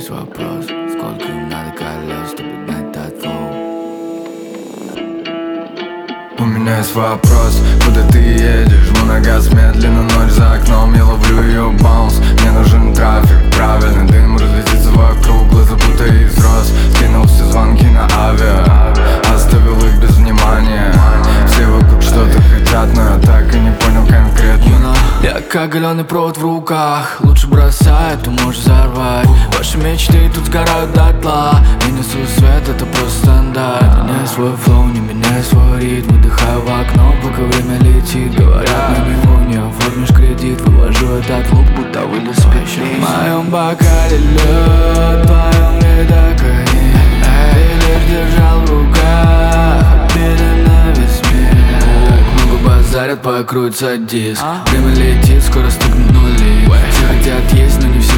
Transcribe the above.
есть вопрос, сколько им надо колес, чтобы гнать этот флоу? У меня есть вопрос, куда ты едешь? Жму на газ медленно, ночь за окном, я ловлю ее баунс. Мне нужен трафик, правильный дым разлетится вокруг, глаза будто из роз. Скинул все звонки на авиа, оставил их без внимания. Все вокруг что-то хотят, но я так и не понял конкретно. Я как галеный провод в руках, лучше бросай, ты можешь взорвать. Ваши мечты тут сгорают дотла, я несу свет, это просто стандарт. Меняй свой флоу, не меняй свой ритм, выдыхаю в окно, пока время летит. Говорят, на него не оформишь кредит, вывожу этот лук, будто вылез спящий. В моем бокале лед, в твоем ледоконе. Ты лишь держал в руках обиды на весь мир. Много базарят, покроется диск. Время летит, скоро стукнут нули. Все хотят есть, но не все